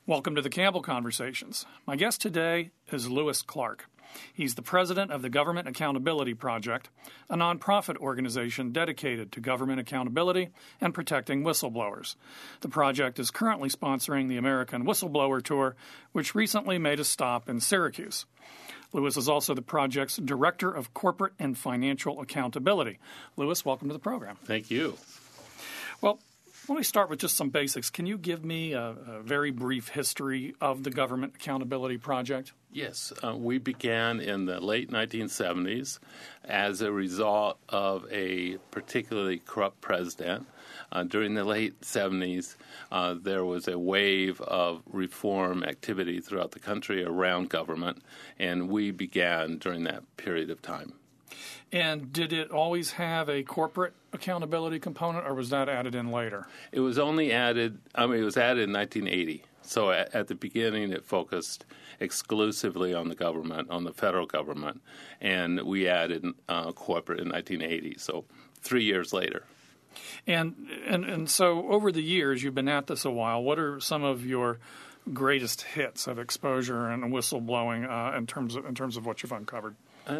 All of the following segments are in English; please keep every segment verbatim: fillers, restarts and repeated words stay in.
Welcome to the Campbell Conversations. My guest today is Lewis Clark. He's the president of the Government Accountability Project, a nonprofit organization dedicated to government accountability and protecting whistleblowers. The project is currently sponsoring the American Whistleblower Tour, which recently made a stop in Syracuse. Lewis is also the project's Director of Corporate and Financial Accountability. Lewis, welcome to the program. Thank you. Well, let me start with just some basics. Can you give me a, a very brief history of the Government Accountability Project? Yes. Uh, we began in the late nineteen seventies as a result of a particularly corrupt president. Uh, during the late seventies, uh, there was a wave of reform activity throughout the country around government, and we began during that period of time. And did it always have a corporate accountability component, or was that added in later? It was only added, I mean, it was added in nineteen eighty. So at, at the beginning, it focused exclusively on the government, on the federal government, and we added uh, corporate in nineteen eighty, so three years later. And, and and so over the years, you've been at this a while. What are some of your greatest hits of exposure and whistleblowing uh, in terms of in terms of what you've uncovered? Uh,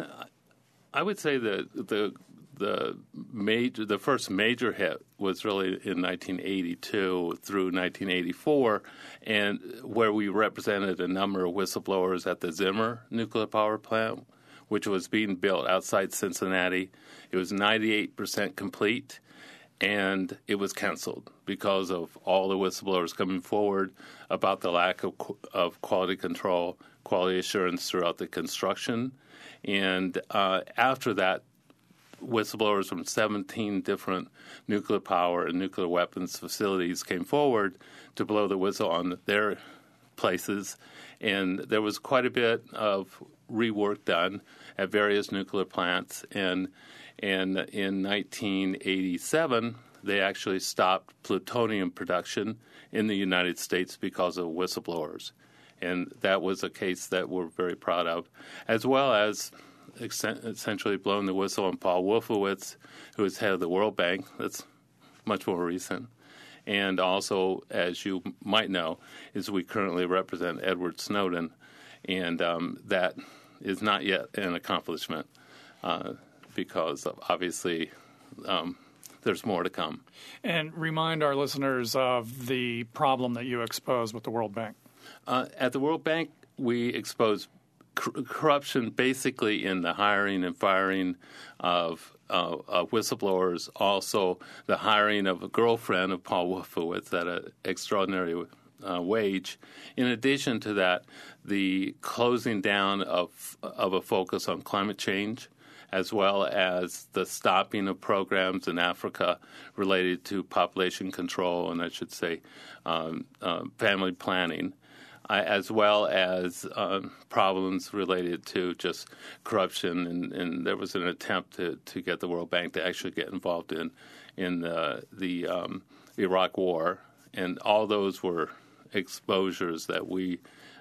I would say that the the major the first major hit was really in nineteen eighty-two through nineteen eighty-four, and where we represented a number of whistleblowers at the Zimmer nuclear power plant, which was being built outside Cincinnati. It was ninety-eight percent complete, and it was canceled because of all the whistleblowers coming forward about the lack of of quality control, quality assurance throughout the construction. And uh, after that, whistleblowers from seventeen different nuclear power and nuclear weapons facilities came forward to blow the whistle on their places. And there was quite a bit of rework done at various nuclear plants. And, and in nineteen eighty-seven, they actually stopped plutonium production in the United States because of whistleblowers. And that was a case that we're very proud of, as well as essentially blowing the whistle on Paul Wolfowitz, who is head of the World Bank. That's much more recent. And also, as you might know, is we currently represent Edward Snowden, and um, that is not yet an accomplishment uh, because of, obviously um, there's more to come. And remind our listeners of the problem that you exposed with the World Bank. Uh, at the World Bank, we expose cor- corruption basically in the hiring and firing of, uh, of whistleblowers, also the hiring of a girlfriend of Paul Wolfowitz at an extraordinary uh, wage. In addition to that, the closing down of of a focus on climate change, as well as the stopping of programs in Africa related to population control, and I should say um, uh, family planning. Uh, as well as uh, problems related to just corruption, and, and there was an attempt to, to get the World Bank to actually get involved in in the, the um, Iraq War, and all those were exposures that we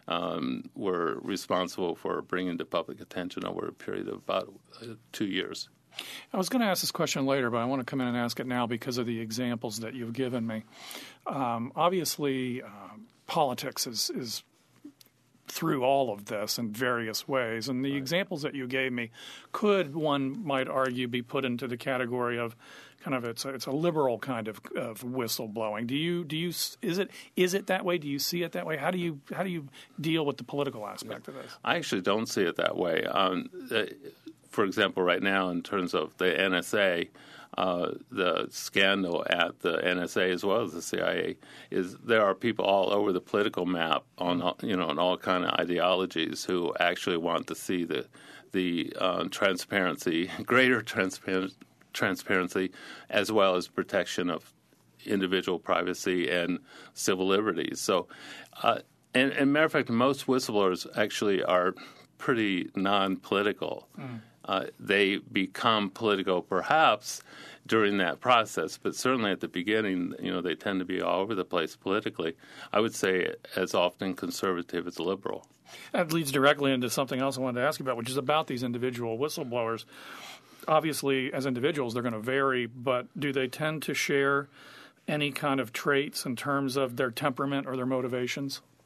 um, were responsible for bringing to public attention over a period of about uh, two years. I was going to ask this question later, but I want to come in and ask it now because of the examples that you've given me. Um, obviously, um, politics is, is through all of this in various ways. And the right. examples that you gave me could, one might argue, be put into the category of kind of it's a, it's a liberal kind of, of whistleblowing. Do you do you is it is it that way? Do you see it that way? How do you how do you deal with the political aspect of this? I actually don't see it that way. Um, for example, right now, in terms of the N S A, uh, the scandal at the N S A as well as the C I A is there are people all over the political map on you know on all kind of ideologies who actually want to see the the uh, transparency, greater transparency, transparency, as well as protection of individual privacy and civil liberties. So, uh, and, and matter of fact, most whistleblowers actually are pretty non-political. Mm. Uh, they become political perhaps during that process, but certainly at the beginning, you know, they tend to be all over the place politically. I would say as often conservative as liberal. That leads directly into something else I wanted to ask you about, which is about these individual whistleblowers. Obviously, as individuals, they're going to vary, but do they tend to share any kind of traits in terms of their temperament or their motivations?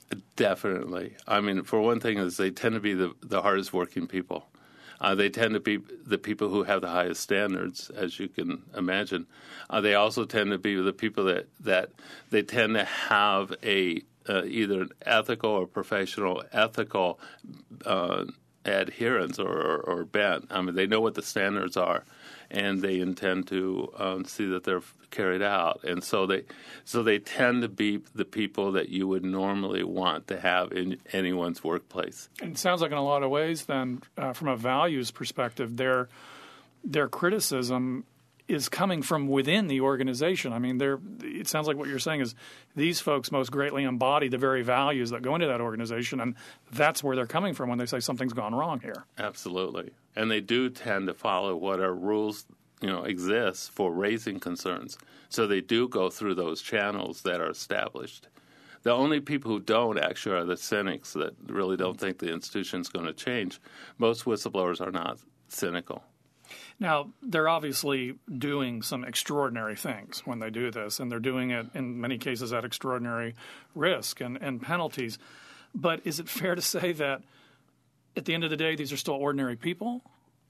Definitely. I mean, for one thing, is they tend to be the, the hardest working people. Uh, they tend to be the people who have the highest standards, as you can imagine. Uh, they also tend to be the people that, that they tend to have a uh, either an ethical or professional ethical uh, adherence or, or, or bent. I mean, they know what the standards are, and they intend to um, see that they're carried out. And so they so they tend to be the people that you would normally want to have in anyone's workplace. And it sounds like in a lot of ways then, uh, from a values perspective, their their criticism is coming from within the organization. I mean, they're, it sounds like what you're saying is these folks most greatly embody the very values that go into that organization, and that's where they're coming from when they say something's gone wrong here. Absolutely. And they do tend to follow what our rules, you know, exist for raising concerns. So they do go through those channels that are established. The only people who don't actually are the cynics that really don't think the institution's going to change. Most whistleblowers are not cynical. Now, they're obviously doing some extraordinary things when they do this, and they're doing it in many cases at extraordinary risk and, and penalties. But is it fair to say that at the end of the day, these are still ordinary people?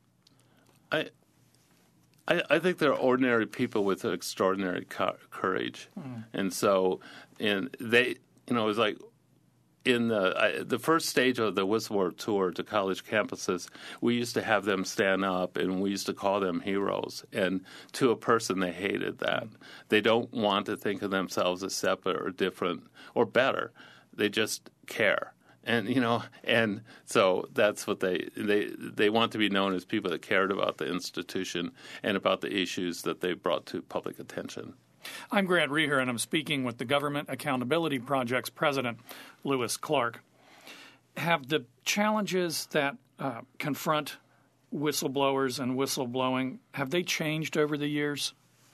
I I, I think they're ordinary people with extraordinary co- courage. Mm. And so and they, you know, it was like, in the I, the first stage of the whistleblower tour to college campuses, we used to have them stand up, and we used to call them heroes. And to a person, they hated that. They don't want to think of themselves as separate or different or better. They just care. And you know, and so that's what they they they want to be known as people that cared about the institution and about the issues that they brought to public attention. I'm Grant Reher, and I'm speaking with the Government Accountability Project's president, Lewis Clark. Have the challenges that uh, confront whistleblowers and whistleblowing, have they changed over the years?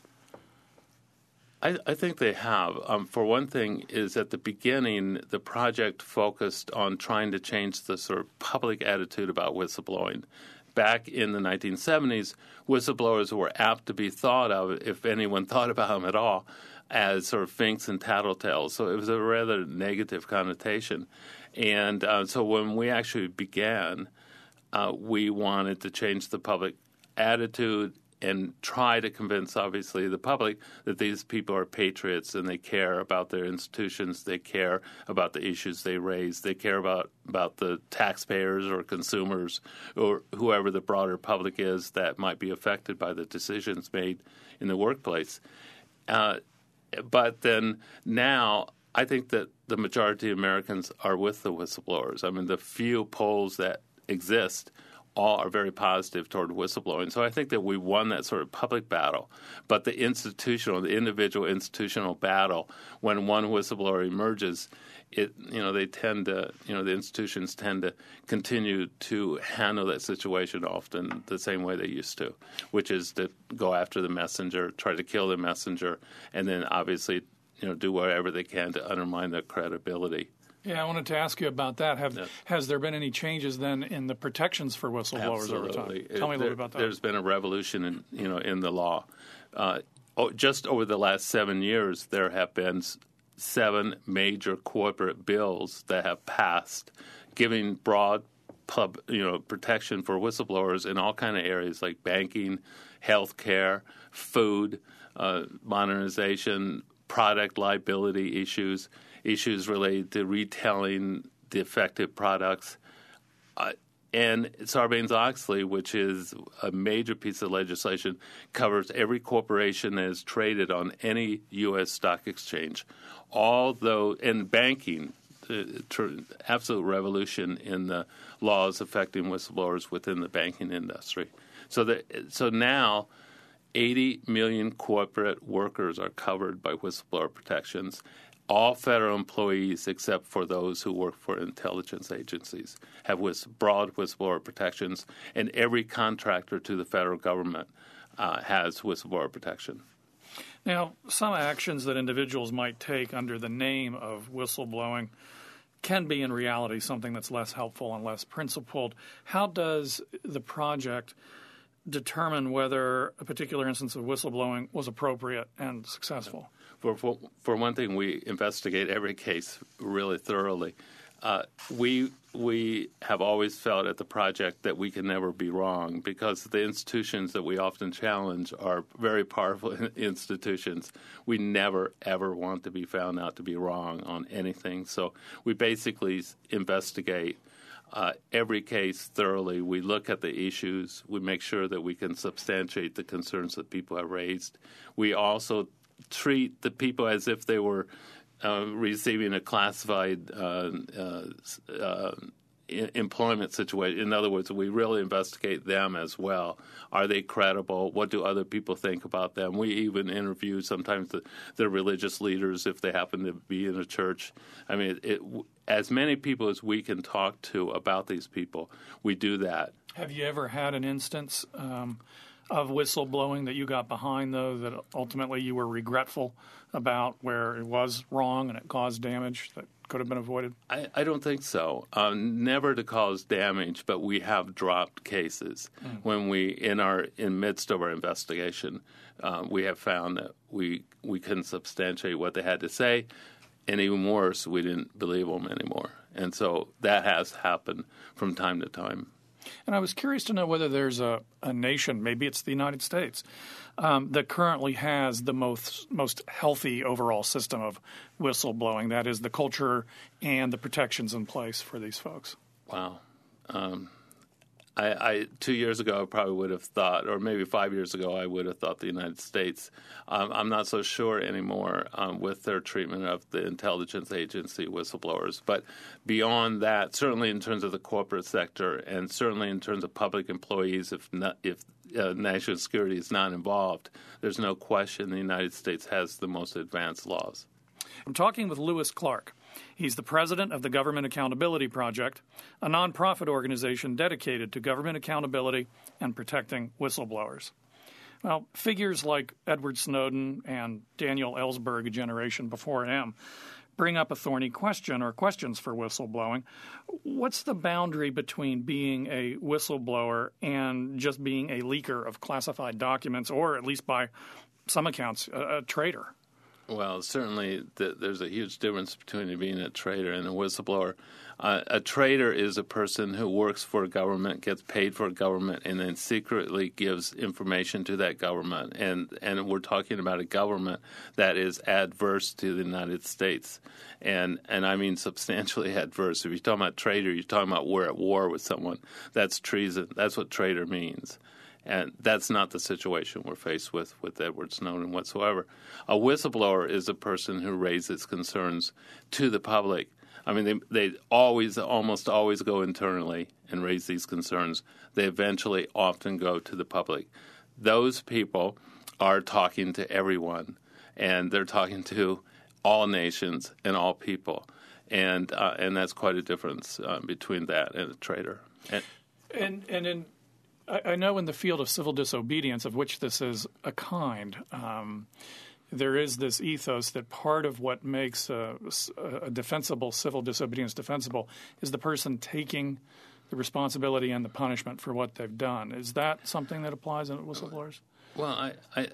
I, I think they have. Um, for one thing, is at the beginning, the project focused on trying to change the sort of public attitude about whistleblowing. Back in the nineteen seventies, whistleblowers were apt to be thought of, if anyone thought about them at all, as sort of finks and tattletales. So it was a rather negative connotation. And uh, so when we actually began, uh, we wanted to change the public attitude and try to convince, obviously, the public that these people are patriots and they care about their institutions, they care about the issues they raise, they care about, about the taxpayers or consumers or whoever the broader public is that might be affected by the decisions made in the workplace. Uh, but then now I think that the majority of Americans are with the whistleblowers. I mean, the few polls that exist all are very positive toward whistleblowing. So I think that we won that sort of public battle. But the institutional, the individual institutional battle, when one whistleblower emerges, it you know they tend to you know the institutions tend to continue to handle that situation often the same way they used to, which is to go after the messenger, try to kill the messenger, and then obviously you know do whatever they can to undermine their credibility. Yeah, I wanted to ask you about that. Have yes. Has there been any changes then in the protections for whistleblowers Absolutely. over time? Tell it, me a little there, bit about that. There's been a revolution in you know in the law. Uh, oh, just over the last seven years, there have been seven major corporate bills that have passed, giving broad pub, you know protection for whistleblowers in all kind of areas like banking, healthcare, food, uh, modernization, product liability issues. Issues related to retailing defective products. Uh, and Sarbanes-Oxley, which is a major piece of legislation, covers every corporation that is traded on any U S stock exchange. Although in banking, uh, tr- absolute revolution in the laws affecting whistleblowers within the banking industry. So that so now eighty million corporate workers are covered by whistleblower protections. All federal employees, except for those who work for intelligence agencies, have whist- broad whistleblower protections, and every contractor to the federal government uh, has whistleblower protection. Now, some actions that individuals might take under the name of whistleblowing can be in reality something that's less helpful and less principled. How does the project determine whether a particular instance of whistleblowing was appropriate and successful? For, for, for one thing, we investigate every case really thoroughly. Uh, we we have always felt at the project that we can never be wrong because the institutions that we often challenge are very powerful institutions. We never, ever want to be found out to be wrong on anything. So we basically investigate uh, every case thoroughly. We look at the issues. We make sure that we can substantiate the concerns that people have raised. We also treat the people as if they were Uh, receiving a classified uh, uh, uh, employment situation. In other words, we really investigate them as well. Are they credible? What do other people think about them? We even interview sometimes the, the religious leaders if they happen to be in a church. I mean, it, it, as many people as we can talk to about these people, we do that. Have you ever had an instance um, of whistleblowing that you got behind, though, that ultimately you were regretful about, where it was wrong and it caused damage that could have been avoided? I, I don't think so. Um, never to cause damage, but we have dropped cases mm. when we, in our in midst of our investigation, uh, we have found that we we couldn't substantiate what they had to say, and even worse, we didn't believe them anymore. And so that has happened from time to time. And I was curious to know whether there's a, a nation, maybe it's the United States, um, that currently has the most most healthy overall system of whistleblowing. That is, the culture and the protections in place for these folks. Wow. Um, I, I two years ago, I probably would have thought, or maybe five years ago, I would have thought the United States. Um, I'm not so sure anymore um, with their treatment of the intelligence agency whistleblowers. But beyond that, certainly in terms of the corporate sector, and certainly in terms of public employees, if not, if uh, national security is not involved, there's no question the United States has the most advanced laws. I'm talking with Lewis Clark. He's the president of the Government Accountability Project, a nonprofit organization dedicated to government accountability and protecting whistleblowers. Well, figures like Edward Snowden and Daniel Ellsberg, a generation before him, bring up a thorny question or questions for whistleblowing. What's the boundary between being a whistleblower and just being a leaker of classified documents, or at least by some accounts, a, a traitor? Well, certainly th- there's a huge difference between being a traitor and a whistleblower. Uh, a traitor is a person who works for a government, gets paid for a government, and then secretly gives information to that government. And, and we're talking about a government that is adverse to the United States. And, and I mean substantially adverse. If you're talking about traitor, you're talking about we're at war with someone. That's treason. That's what traitor means. And that's not the situation we're faced with with Edward Snowden whatsoever. A whistleblower is a person who raises concerns to the public. I mean, they they always, almost always go internally and raise these concerns. They eventually often go to the public. Those people are talking to everyone, and they're talking to all nations and all people. And uh, and that's quite a difference uh, between that and a traitor. And, and, and in I know in the field of civil disobedience, of which this is a kind, um, there is this ethos that part of what makes a, a defensible civil disobedience defensible is the person taking the responsibility and the punishment for what they've done. Is that something that applies in whistleblowers? Well, I, I,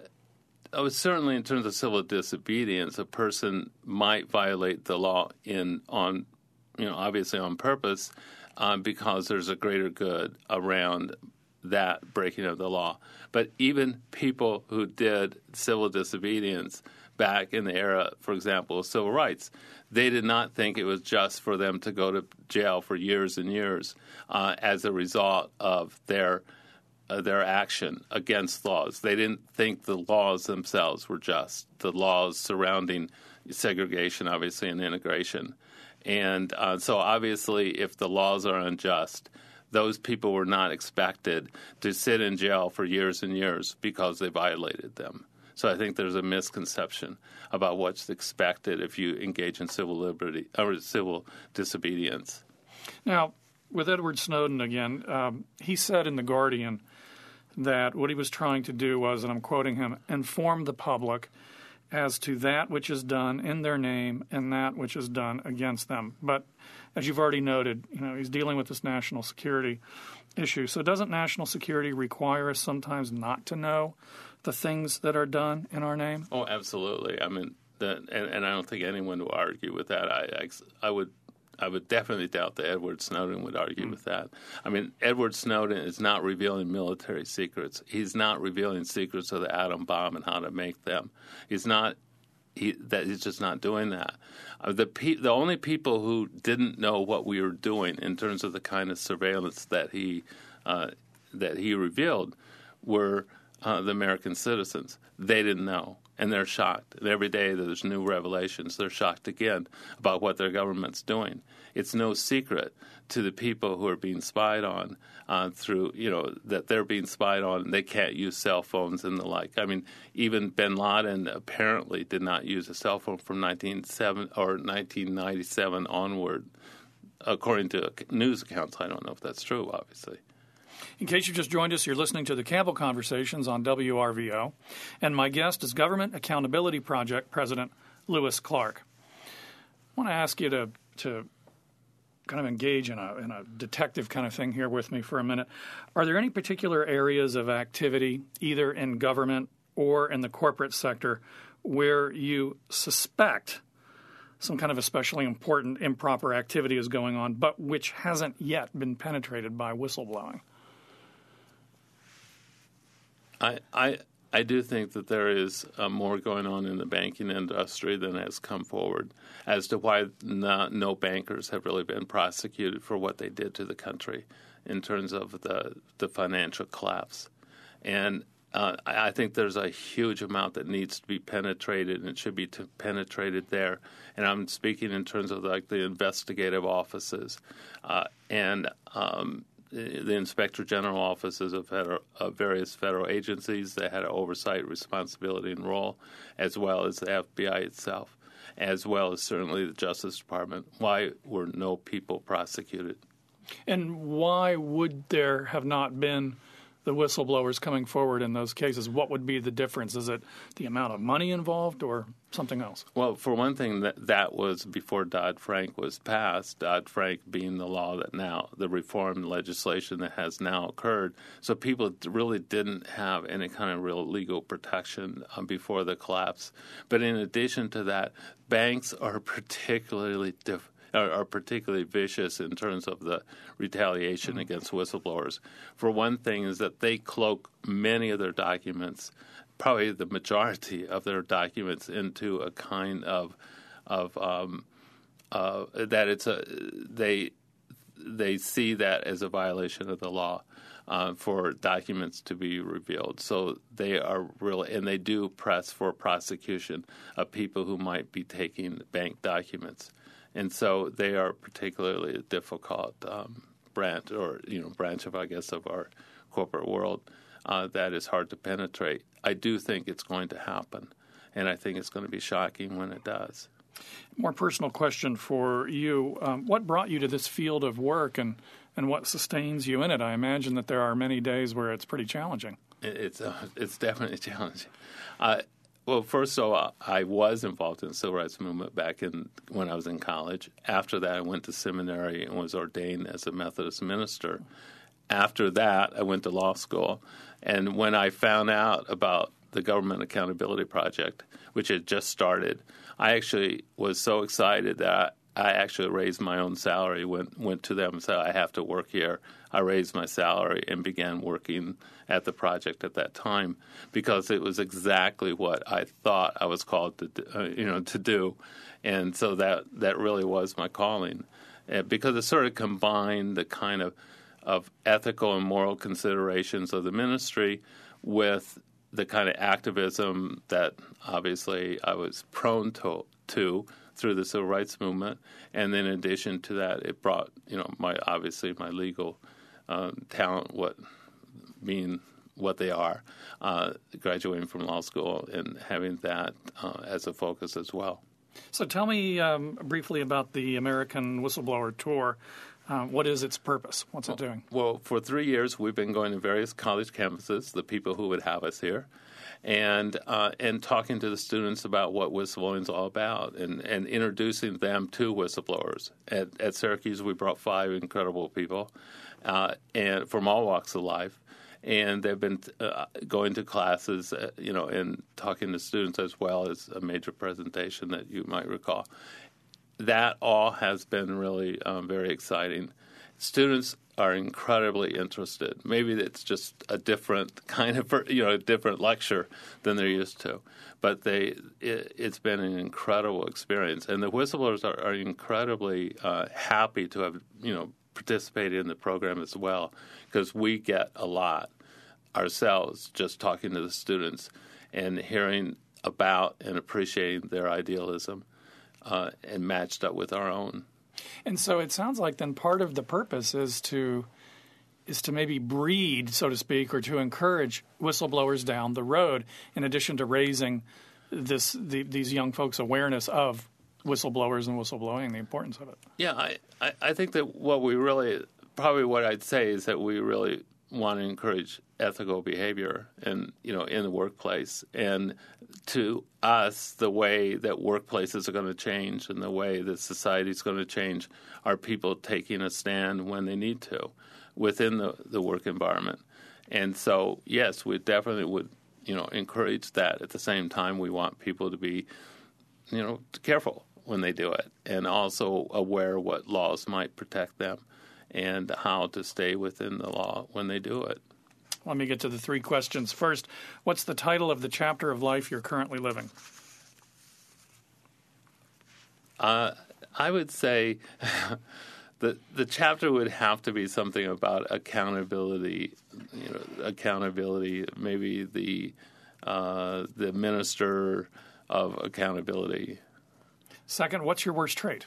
I was certainly in terms of civil disobedience, a person might violate the law in on, you know, obviously on purpose, uh, because there's a greater good around that breaking of the law. But even people who did civil disobedience back in the era, for example, of civil rights, they did not think it was just for them to go to jail for years and years uh, as a result of their uh, their action against laws. They didn't think the laws themselves were just, the laws surrounding segregation, obviously, and integration. And uh, so obviously, if the laws are unjust, those people were not expected to sit in jail for years and years because they violated them. So I think there's a misconception about what's expected if you engage in civil liberty or civil disobedience. Now, with Edward Snowden again, um, he said in The Guardian that what he was trying to do was, and I'm quoting him, inform the public as to that which is done in their name and that which is done against them. But as you've already noted, you know, he's dealing with this national security issue. So doesn't national security require us sometimes not to know the things that are done in our name? Oh, absolutely. I mean, the, and, and I don't think anyone will argue with that. I, I, I would I would definitely doubt that Edward Snowden would argue mm. with that. I mean, Edward Snowden is not revealing military secrets. He's not revealing secrets of the atom bomb and how to make them. He's not. He that he's just not doing that. Uh, the pe- the only people who didn't know what we were doing in terms of the kind of surveillance that he uh, that he revealed were uh, the American citizens. They didn't know, and they're shocked. And every day there's new revelations. They're shocked again about what their government's doing. It's no secret to the people who are being spied on uh, through, you know, that they're being spied on. And they can't use cell phones and the like. I mean, even Bin Laden apparently did not use a cell phone from nineteen seven or nineteen ninety-seven onward, according to news accounts. I don't know if that's true, obviously. In case you just joined us, you're listening to the Campbell Conversations on W R V O, and my guest is Government Accountability Project President Louis Clark. I want to ask you to to kind of engage in a in a detective kind of thing here with me for a minute. Are there any particular areas of activity, either in government or in the corporate sector, where you suspect some kind of especially important improper activity is going on, but which hasn't yet been penetrated by whistleblowing? I, I I do think that there is uh, more going on in the banking industry than has come forward as to why no, no bankers have really been prosecuted for what they did to the country in terms of the, the financial collapse. And uh, I think there's a huge amount that needs to be penetrated and should be to penetrated there. And I'm speaking in terms of like the investigative offices uh, and um the Inspector General offices of, federal, of various federal agencies that had an oversight responsibility and role, as well as the F B I itself, as well as certainly the Justice Department. Why were no people prosecuted? And why would there have not been the whistleblowers coming forward in those cases? What would be the difference? Is it the amount of money involved or something else? Well, for one thing, that, that was before Dodd-Frank was passed, Dodd-Frank being the law that now, the reform legislation that has now occurred. So people really didn't have any kind of real legal protection um, before the collapse. But in addition to that, banks are particularly difficult. Are particularly vicious in terms of the retaliation mm-hmm. against whistleblowers. For one thing is that they cloak many of their documents, probably the majority of their documents, into a kind of of um, uh, that it's a they they see that as a violation of the law uh, for documents to be revealed. So they are really, and they do press for prosecution of people who might be taking bank documents. And so they are particularly a difficult um, branch, or you know, branch of I guess of our corporate world uh, that is hard to penetrate. I do think it's going to happen, and I think it's going to be shocking when it does. More personal question for you: um, what brought you to this field of work, and and what sustains you in it? I imagine that there are many days where it's pretty challenging. It's uh, it's definitely challenging. Uh, Well, first of all, I was involved in the civil rights movement back in when I was in college. After that, I went to seminary and was ordained as a Methodist minister. After that, I went to law school. And when I found out about the Government Accountability Project, which had just started, I actually was so excited that I actually raised my own salary, went went to them and said, I have to work here. I raised my salary and began working at the project at that time because it was exactly what I thought I was called to do, uh, you know, to do. And so that, that really was my calling uh, because it sort of combined the kind of, of ethical and moral considerations of the ministry with the kind of activism that obviously I was prone to, to through the civil rights movement, and then in addition to that, it brought you know my obviously my legal uh, talent, what being what they are, uh, graduating from law school and having that uh, as a focus as well. So tell me um, briefly about the American Whistleblower Tour. Uh, what is its purpose? What's well, it doing? Well, for three years we've been going to various college campuses, the people who would have us here, and uh, and talking to the students about what whistleblowing is all about, and, and introducing them to whistleblowers. At, at Syracuse, we brought five incredible people, uh, and from all walks of life, And they've been uh, going to classes, uh, you know, and talking to students as well as a major presentation that you might recall. That all has been really um, very exciting. Students are incredibly interested. Maybe it's just a different kind of, you know, a different lecture than they're used to. But they, it, it's been an incredible experience. And the whistleblowers are, are incredibly uh, happy to have, you know, participated in the program as well, because we get a lot ourselves just talking to the students and hearing about and appreciating their idealism uh, and matched up with our own. And so it sounds like then part of the purpose is to is to maybe breed, so to speak, or to encourage whistleblowers down the road, in addition to raising this the, these young folks' awareness of whistleblowers and whistleblowing, the importance of it. Yeah, I, I, I think that what we really, probably what I'd say is that we really want to encourage ethical behavior and, you know, in the workplace. And to us, the way that workplaces are going to change and the way that society is going to change are people taking a stand when they need to within the, the work environment. And so, yes, we definitely would, you know, encourage that. At the same time, we want people to be, you know, careful when they do it, and also aware what laws might protect them and how to stay within the law when they do it. Let me get to the three questions. First, what's the title of the chapter of life you're currently living? Uh, I would say the the chapter would have to be something about accountability. You know, accountability. Maybe the uh, the minister of accountability. Second, what's your worst trait?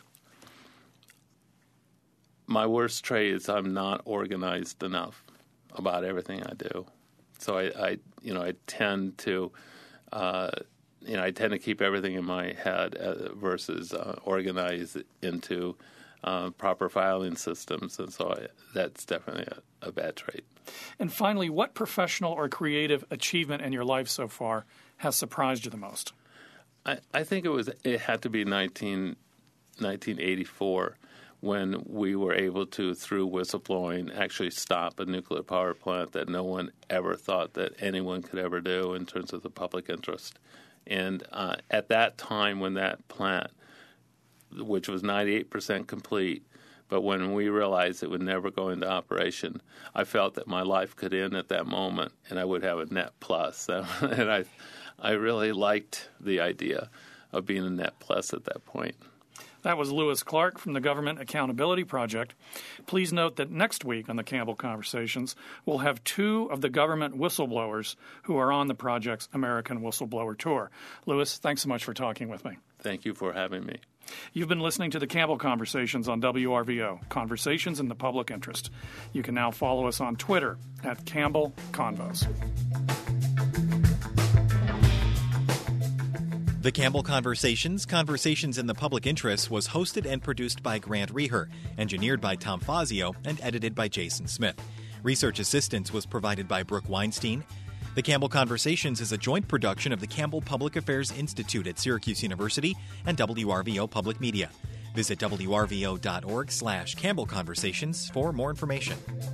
My worst trait is I'm not organized enough about everything I do. So I, I you know, I tend to, uh, you know, I tend to keep everything in my head uh, versus uh, organize it into uh, proper filing systems, and so I, that's definitely a, a bad trait. And finally, what professional or creative achievement in your life so far has surprised you the most? I, I think it was it had to be nineteen, nineteen eighty-four when we were able to, through whistleblowing, actually stop a nuclear power plant that no one ever thought that anyone could ever do in terms of the public interest. And uh, at that time when that plant, which was ninety-eight percent complete, but when we realized it would never go into operation, I felt that my life could end at that moment and I would have a net plus. And I I really liked the idea of being a net plus at that point. That was Lewis Clark from the Government Accountability Project. Please note that next week on the Campbell Conversations, we'll have two of the government whistleblowers who are on the project's American Whistleblower Tour. Lewis, thanks so much for talking with me. Thank you for having me. You've been listening to the Campbell Conversations on W R V O, Conversations in the Public Interest. You can now follow us on Twitter at Campbell Convos. The Campbell Conversations, Conversations in the Public Interest was hosted and produced by Grant Reher, engineered by Tom Fazio, and edited by Jason Smith. Research assistance was provided by Brooke Weinstein. The Campbell Conversations is a joint production of the Campbell Public Affairs Institute at Syracuse University and W R V O Public Media. Visit W R V O dot org slash Campbell Conversations for more information.